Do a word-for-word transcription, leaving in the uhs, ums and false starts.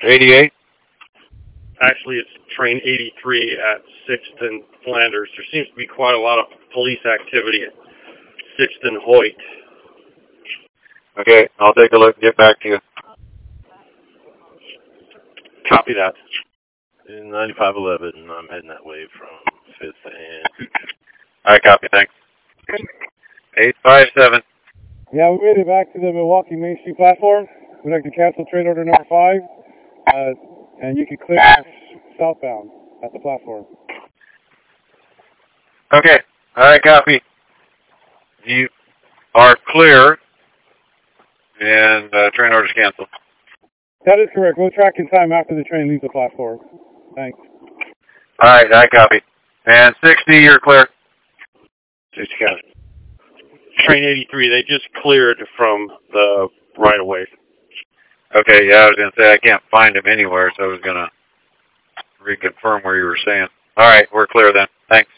eighty-eight? Actually, it's train eighty-three at sixth and Flanders. There seems to be quite a lot of police activity at sixth and Hoyt. Okay, I'll take a look and get back to you. Copy that. In ninety-five eleven, I'm heading that way from fifth and... All right, copy, thanks. eight five seven. Yeah, we made it back to the Milwaukee Main Street platform. We'd like to cancel train order number five, uh, and you can clear southbound at the platform. Okay, all right, copy. You are clear, and uh, train order's canceled. That is correct. We'll track in time after the train leaves the platform. Thanks. All right, I copy. And sixty, you're clear. sixty, copy. Train eighty-three, they just cleared from the right-of-way. Okay, yeah, I was going to say I can't find him anywhere, so I was going to reconfirm where you were saying. All right, we're clear then. Thanks.